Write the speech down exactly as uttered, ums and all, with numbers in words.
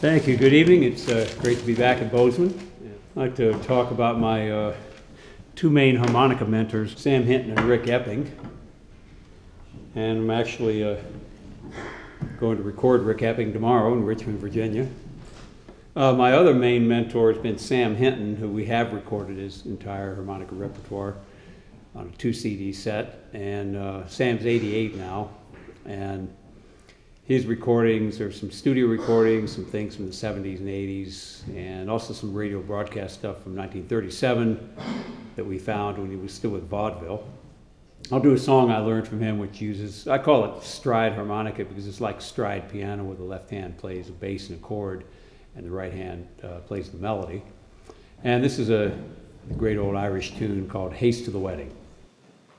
Thank you. Good evening. It's uh, great to be back at Bozeman. I'd like to talk about my uh, two main harmonica mentors, Sam Hinton and Rick Epping. And I'm actually uh, going to record Rick Epping tomorrow in Richmond, Virginia. Uh, my other main mentor has been Sam Hinton, who we have recorded his entire harmonica repertoire on a two C D set. And uh, Sam's eighty-eight now. And his recordings, there's some studio recordings, some things from the seventies and eighties, and also some radio broadcast stuff from nineteen thirty-seven that we found when he was still with vaudeville. I'll do a song I learned from him which uses, I call it stride harmonica because it's like stride piano where the left hand plays a bass and a chord and the right hand uh, plays the melody. And this is a great old Irish tune called Haste to the Wedding.